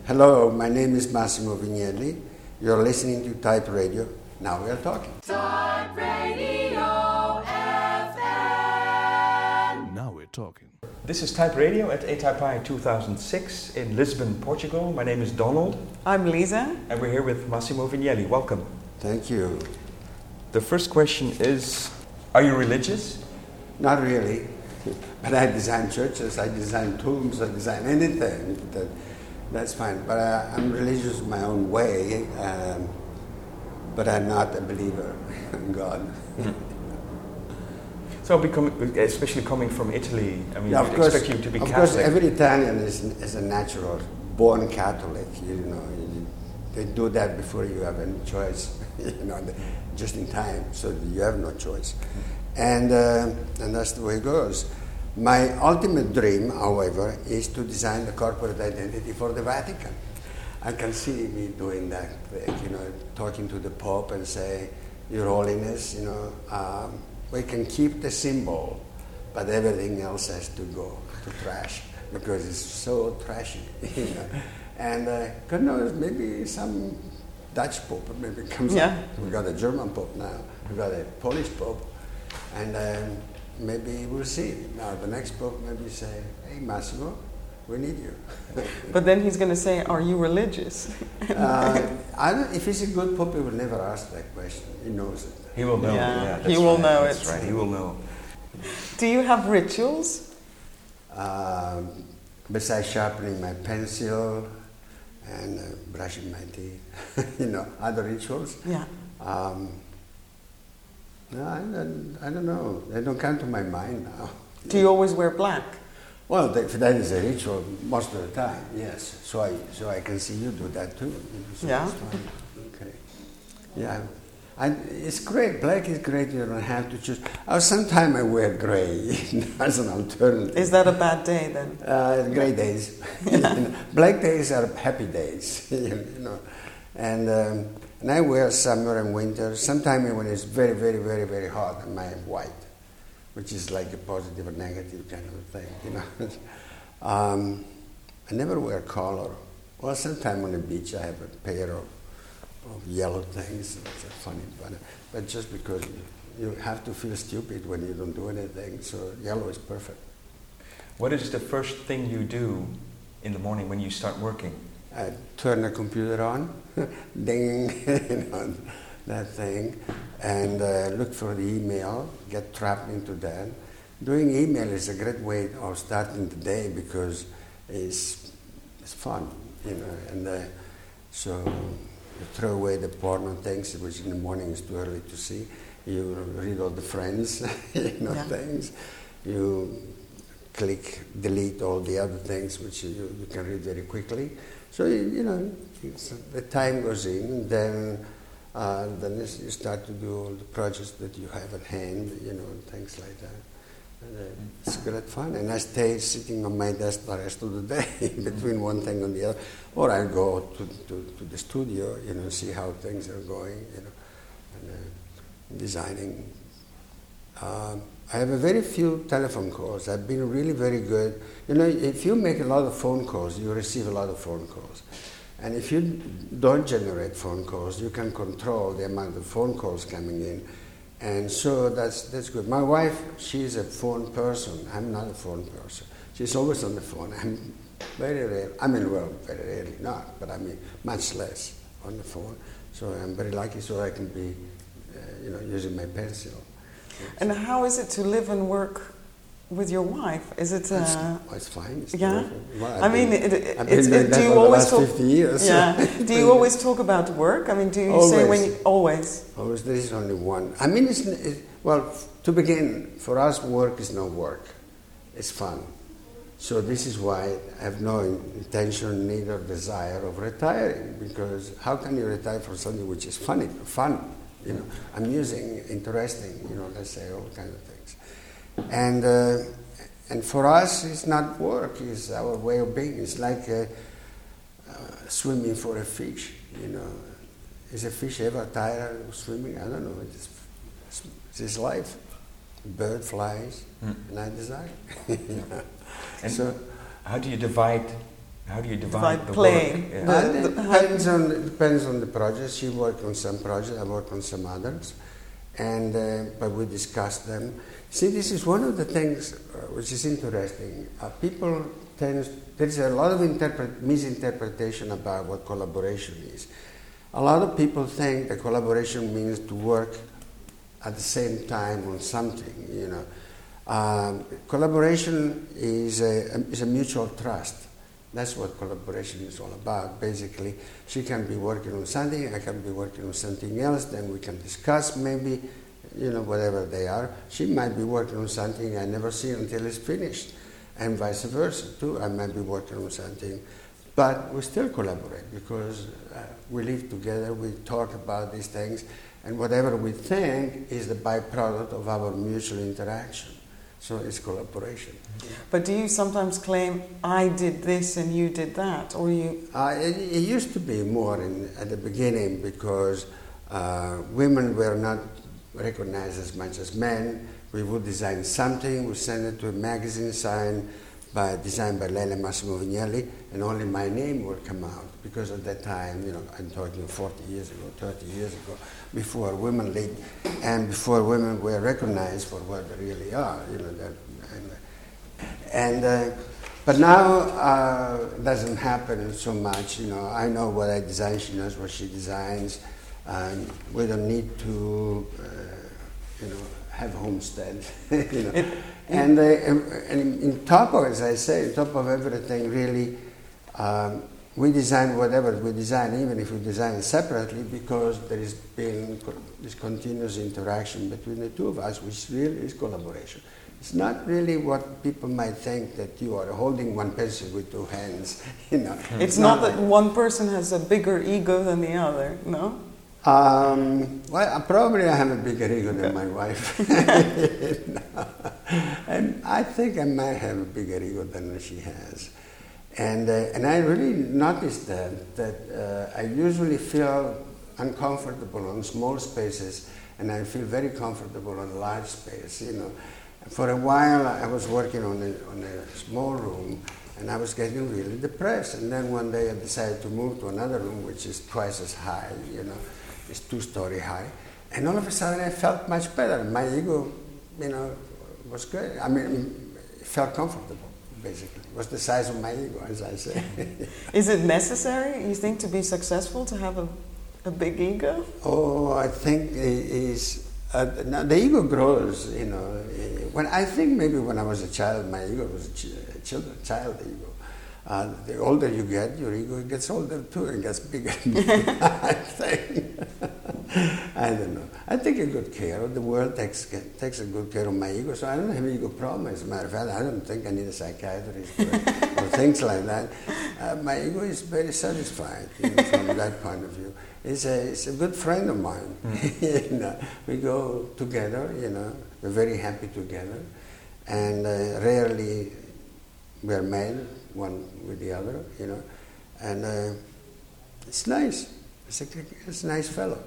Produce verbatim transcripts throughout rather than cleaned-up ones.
Hello, my name is Massimo Vignelli. You're listening to Type Radio. Now we are talking. Type Radio F M. Now we're talking. This is Type Radio at A Type I two thousand six in Lisbon, Portugal. My name is Donald. I'm Lisa. And we're here with Massimo Vignelli. Welcome. Thank you. The first question is, are you religious? Not really, but I design churches, I design tombs, I design anything. That, that's fine. But I, I'm religious in my own way, um, but I'm not a believer in God. Mm-hmm. So, become, especially coming from Italy, I mean, yeah, you'd course, expect you to be of Catholic. Of course, every Italian is, is a natural, born Catholic, you know. They do that before you have any choice, you know, just in time, so you have no choice. And, uh, and that's the way it goes. My ultimate dream, however, is to design the corporate identity for the Vatican. I can see me doing that, you know, talking to the Pope and say, Your Holiness, you know, um, we can keep the symbol, but everything else has to go to trash because it's so trashy, you know. And uh, God knows, maybe some Dutch Pope maybe comes yeah. up. We got a German Pope now. We got a Polish Pope. And um, maybe we'll see. Now the next Pope maybe say, hey Massimo, we need you. But then he's going to say, are you religious? uh, I don't, if he's a good Pope, he will never ask that question. He knows it. He will know. Yeah, yeah he will right. know that's it. That's right, he will know. Do you have rituals? Um, besides sharpening my pencil and uh, brushing my teeth, you know, other rituals. Yeah. Um, no, I don't, I don't know. They don't come to my mind now. Do you always wear black? Well, that, that is a ritual most of the time, yes. So I, so I can see you do that too. So yeah. Okay. Yeah. I, it's great. Black is great. You don't have to choose. Oh, sometimes I wear gray as an alternative. Is that a bad day then? Uh, gray days. You know, black days are happy days. You know, and um, and I wear summer and winter. Sometimes when it's very, very, very, very hot, I might have white, which is like a positive or negative kind of thing. You know, um, I never wear color. Well, sometimes on the beach I have a pair of. of yellow things. It's funny, but, but just because you, you have to feel stupid when you don't do anything, so yellow is perfect. What is the first thing you do in the morning when you start working? I turn the computer on, ding, you know, that thing, and uh, look for the email, get trapped into that. Doing email is a great way of starting the day because it's, it's fun, you know, and uh, so you throw away the porno things, which in the morning is too early to see. You read all the friends, you know, yeah. things. You click, delete all the other things, which you, you can read very quickly. So, you, you know, it's, the time goes in, and then, uh, then you start to do all the projects that you have at hand, you know, and things like that. And, uh, it's great fun, and I stay sitting on my desk the rest of the day between one thing and the other, or I go to, to, to the studio, you know, see how things are going, you know, and uh, designing. Um, I have a very few telephone calls. I've been really very good. You know, if you make a lot of phone calls, you receive a lot of phone calls, and if you don't generate phone calls, you can control the amount of phone calls coming in. And so that's that's good. My wife, she's a phone person. I'm not a phone person. She's always on the phone. I'm very rare. I mean, well, very rarely not, but I mean, much less on the phone. So I'm very lucky so I can be, uh, you know, using my pencil. And how is it to live and work with your wife? Is it? Uh, it's, it's fine. It's yeah. Well, I mean, been, it, it, I've it's, been it, that do you for always the last talk? fifty years. Yeah. Do you always talk about work? I mean, do you always. say when you always? Always. There is only one. I mean, it's, it, well. To begin, for us, work is no work. It's fun. So this is why I have no intention, neither desire of retiring. Because how can you retire from something which is funny, fun, you know, amusing, interesting, you know, let's say all kinds of things. And uh, and for us, it's not work; it's our way of being. It's like uh, uh, swimming for a fish. You know, is a fish ever tired of swimming? I don't know. It's, it's his life. Bird flies, mm. and I design. You know? And so, how do you divide How do you divide, Divide the playing. work? Yeah. The- Well, it the- depends on it depends on the project. She worked on some projects, I worked on some others, and uh, but we discussed them. See, this is one of the things uh, which is interesting. Uh, people tend there's a lot of interpret, misinterpretation about what collaboration is. A lot of people think that collaboration means to work at the same time on something. You know, um, collaboration is a, is a mutual trust. That's what collaboration is all about. Basically, she can be working on something, I can be working on something else, then we can discuss maybe, you know, whatever they are. She might be working on something I never see until it's finished, and vice versa too. I might be working on something, but we still collaborate because uh, we live together, we talk about these things, and whatever we think is the byproduct of our mutual interaction. So it's collaboration. But do you sometimes claim, I did this and you did that? Or you... Uh, it, it used to be more in, at the beginning because uh, women were not recognized as much as men. We would design something, we send it to a magazine signed by, designed by Lele Massimo Vignelli, and only my name would come out. Because at that time, you know, I'm talking forty years ago, thirty years ago, before women led, and before women were recognized for what they really are, you know. That, and and uh, but now uh, it doesn't happen so much. You know, I know what I design, she knows what she designs. Um, we don't need to, uh, you know, have homestead, you know. And, uh, and, and in top of, as I say, on top of everything, really. Um, We design whatever we design, even if we design separately, because there is been co- this continuous interaction between the two of us, which really is collaboration. It's not really what people might think, that you are holding one pencil with two hands. You know, It's not that one person has a bigger ego than the other, no? Um, well, uh, probably I have a bigger ego than my wife. No. And I think I might have a bigger ego than she has. And, uh, and I really noticed that, that uh, I usually feel uncomfortable on small spaces, and I feel very comfortable on large space, you know. For a while, I was working on a, on a small room, and I was getting really depressed. And then one day I decided to move to another room, which is twice as high, you know, it's two-story high. And all of a sudden I felt much better. My ego, you know, was good. I mean, it felt comfortable. Basically, it was the size of my ego, as I say. Is it necessary, you think, to be successful, to have a, a big ego? Oh, I think it is. Uh, now the ego grows, you know. When I think maybe when I was a child, my ego was a, ch- a child, child ego. Uh, the older you get, your ego gets older too, and gets bigger. I think. I don't know. I take a good care of the world. takes takes a good care of my ego, so I don't have ego problem. As a matter of fact, I don't think I need a psychiatrist or, or things like that. Uh, my ego is very satisfied, you know, from that point of view. It's a it's a good friend of mine. Mm. You know, we go together. You know, we're very happy together, and uh, rarely we are mad one with the other. You know, and uh, it's nice. It's a, it's a nice fellow.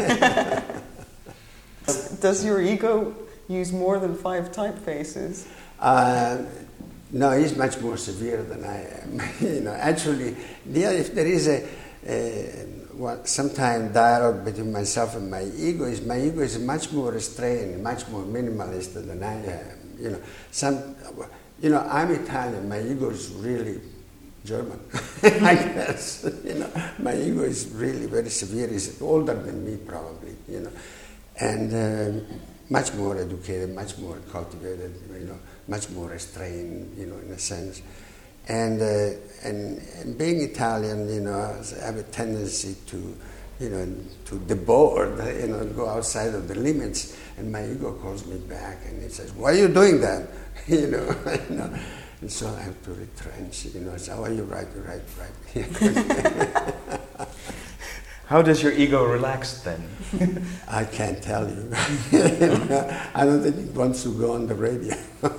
Does your ego use more than five typefaces? Uh, no, he's much more severe than I am. You know, actually, the, if there is a, a well, sometimes dialogue between myself and my ego, is my ego is much more restrained, much more minimalist than I am. You know, some, you know, I'm Italian. My ego is really German, I guess. You know, my ego is really very severe. He's older than me, probably. You know, and uh, much more educated, much more cultivated. You know, much more restrained. You know, in a sense. And uh, and, and being Italian, you know, I have a tendency to, you know, to deboard. You know, go outside of the limits. And my ego calls me back, and it says, "Why are you doing that?" You know. You know. And so I have to retrench, you know. So, oh, you're right, you're right, you're right. How does your ego relax then? I can't tell you. I don't think it wants to go on the radio.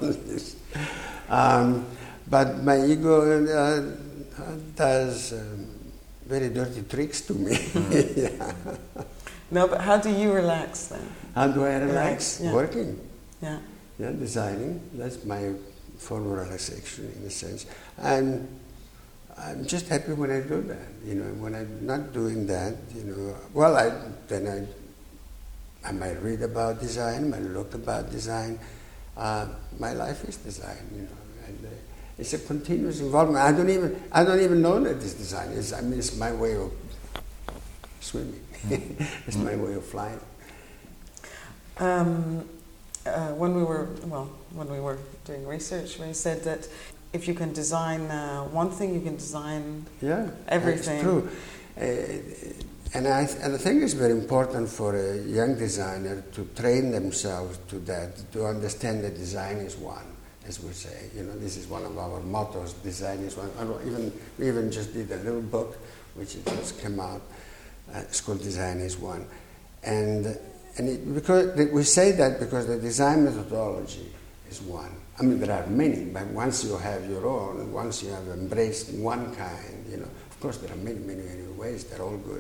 um, but my ego uh, does um, very dirty tricks to me. Mm. Yeah. No, but how do you relax then? How do I relax? Relax, yeah. Working. Yeah. Yeah, designing. That's my form of relaxation in a sense. And I'm just happy when I do that. You know, when I'm not doing that, you know, well, I then I I might read about design, might look about design. Uh, my life is design, you know, and uh, it's a continuous involvement. I don't even I don't even know that it's design. It's, I mean, it's my way of swimming. It's my way of flying. Um, uh, when we were well, when we were doing research, we said that if you can design uh, one thing, you can design yeah, everything. That's true. Uh, and I th- and I think it's very important for a young designer to train themselves to that, to understand that design is one, as we say. You know, this is one of our mottos. Design is one. Even we even just did a little book, which just came out. Uh, it's called Design is One, and and it, because we say that because the design methodology is one. I mean, there are many, but once you have your own, once you have embraced one kind, you know, of course there are many, many, many ways. They're all good.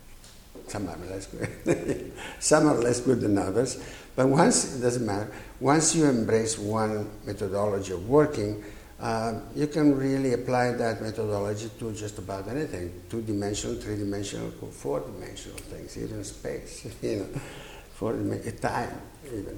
Some are less good. Some are less good than others. But once, it doesn't matter, once you embrace one methodology of working, uh, you can really apply that methodology to just about anything. Two-dimensional, three-dimensional, four-dimensional things, even space, you know, four-dimensional, time even.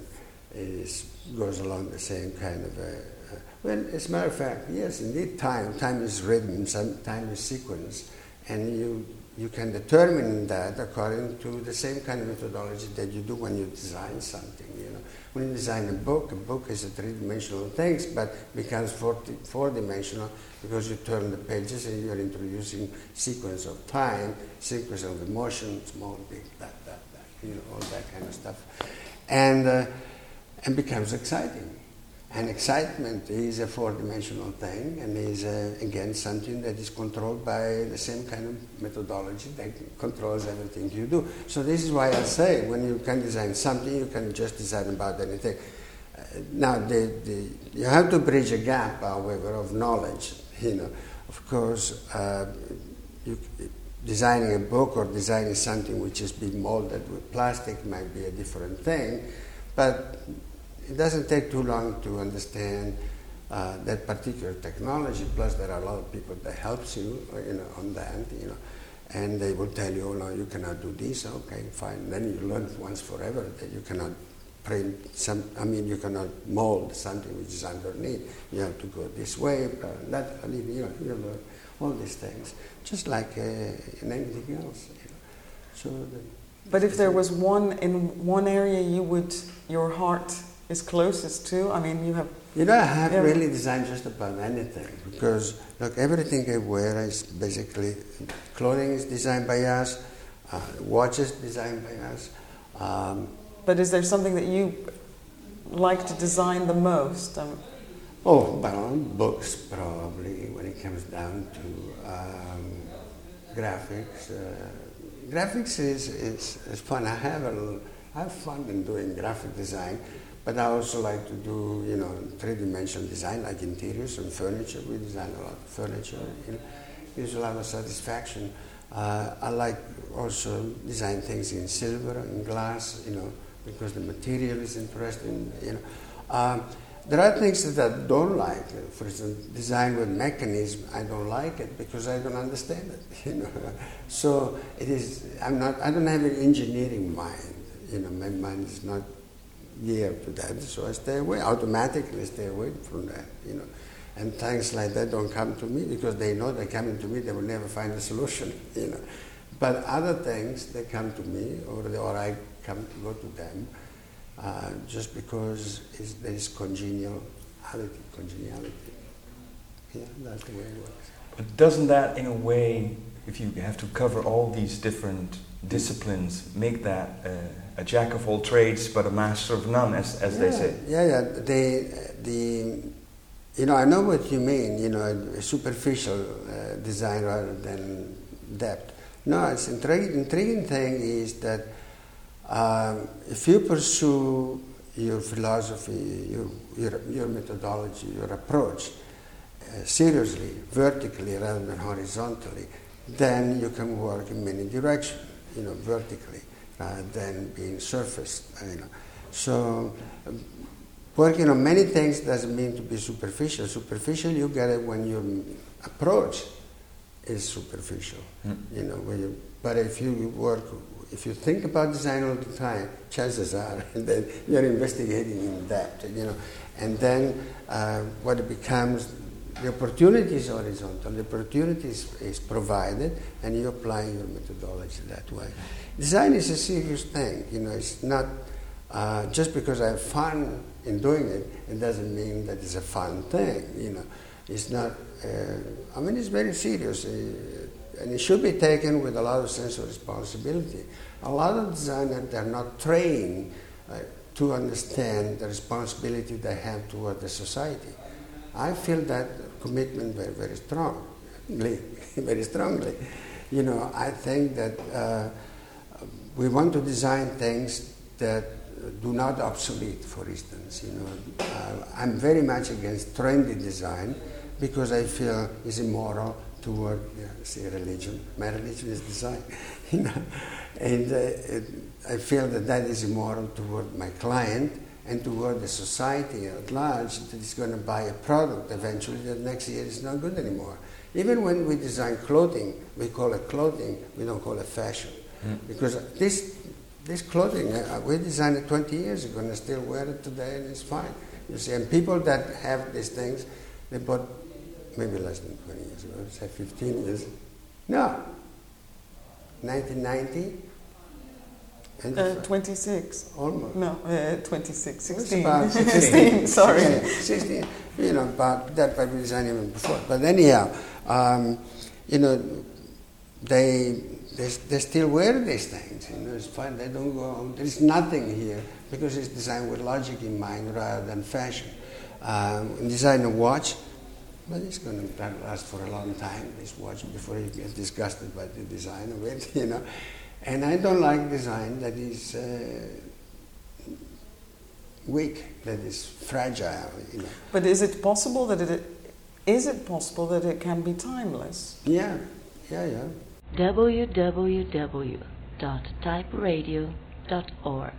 Is, goes along the same kind of, uh, uh, well, as a matter of fact, yes, indeed, time. Time is rhythm, some time is sequence, and you you can determine that according to the same kind of methodology that you do when you design something. You know, when you design a book, a book is a three-dimensional thing, but becomes four, four-dimensional because you turn the pages and you're introducing sequence of time, sequence of emotion, small, big, that, that, that, you know, all that kind of stuff, and. Uh, And becomes exciting. And excitement is a four-dimensional thing and is, uh, again, something that is controlled by the same kind of methodology that controls everything you do. So this is why I say when you can design something, you can just design about anything. Uh, now, the, the, you have to bridge a gap, however, of knowledge. You know, of course, uh, you, designing a book or designing something which is being molded with plastic might be a different thing, but it doesn't take too long to understand uh, that particular technology. Plus, there are a lot of people that helps you, you know, on that, you know, and they will tell you, "Oh no, you cannot do this." Okay, fine. Then you learn once forever that you cannot print some. I mean, you cannot mold something which is underneath. You have to go this way. But that, I mean, you know, you learn all these things, just like uh, in anything else. You know. So. The, but if there was one in one area you would your heart is closest to, I mean, you have... You know, I have yeah. really designed just about anything because, look, everything I wear is basically, clothing is designed by us, uh, watches designed by us. Um, but is there something that you like to design the most? Um, oh, well, books probably, when it comes down to um, graphics. Uh, graphics is, is, is fun. I have, a, I have fun in doing graphic design. But I also like to do, you know, three-dimensional design, like interiors and furniture. We design a lot of furniture. You know, gives a lot of satisfaction. Uh, I like also design things in silver and glass, you know, because the material is interesting. You know, um, there are things that I don't like. For instance, design with mechanism. I don't like it because I don't understand it. You know, so it is. I'm not. I don't have an engineering mind. You know, my mind is not geared to that, so I stay away, automatically stay away from that, you know. And things like that don't come to me because they know they're coming to me, they will never find a solution, you know. But other things, they come to me, or, they, or I come to go to them, uh, just because it's, there is congeniality, congeniality. Yeah, that's the way it works. But doesn't that, in a way, if you have to cover all these different disciplines, make that uh, a jack of all trades but a master of none, as, as yeah, they say? Yeah, yeah. The, the, you know, I know what you mean, you know, a superficial uh, design rather than depth. No, it's intriguing, intriguing thing is that um, if you pursue your philosophy, your, your, your methodology, your approach, uh, seriously, vertically rather than horizontally, then you can work in many directions, you know, vertically, rather than being surfaced, you know. So, um, working on many things doesn't mean to be superficial. Superficial, you get it when your approach is superficial. Mm. You know, when you, but if you work, if you think about design all the time, chances are that you're investigating in depth. You know, and then uh, what it becomes, the opportunity is horizontal. The opportunity is, is provided, and you apply your methodology that way. Design is a serious thing. You know, it's not uh, just because I have fun in doing it. It doesn't mean that it's a fun thing. You know, it's not. Uh, I mean, it's very serious, uh, and it should be taken with a lot of sense of responsibility. A lot of designers, they're not trained uh, to understand the responsibility they have toward the society. I feel that commitment very, very strongly, very strongly. You know, I think that uh, we want to design things that do not obsolete, for instance. You know, uh, I'm very much against trendy design because I feel it's immoral toward, yeah, say, religion. My religion is design, you know, and uh, it, I feel that that is immoral toward my client and toward the society at large that is going to buy a product eventually that next year is not good anymore. Even when we design clothing, we call it clothing, we don't call it fashion. Mm. Because this this clothing, uh, we designed it twenty years ago and I still wear it today and it's fine. You see, and people that have these things, they bought maybe less than twenty years ago, say fifteen years. No, nineteen ninety. Uh, twenty-six. Almost. No, uh, twenty-six, sixteen. About sixteen, sorry. Yeah, sixteen, you know, but that by design even before. But anyhow, um, you know, they, they they still wear these things, you know, it's fine, they don't go on. There's nothing here because it's designed with logic in mind rather than fashion. Um, design a watch, but it's going to last for a long time, this watch, before you get disgusted by the design of it, you know. And I don't like design that is uh, weak, that is fragile, you know. But is it possible that it is it possible that it can be timeless? Yeah, yeah, yeah. w w w dot type radio dot org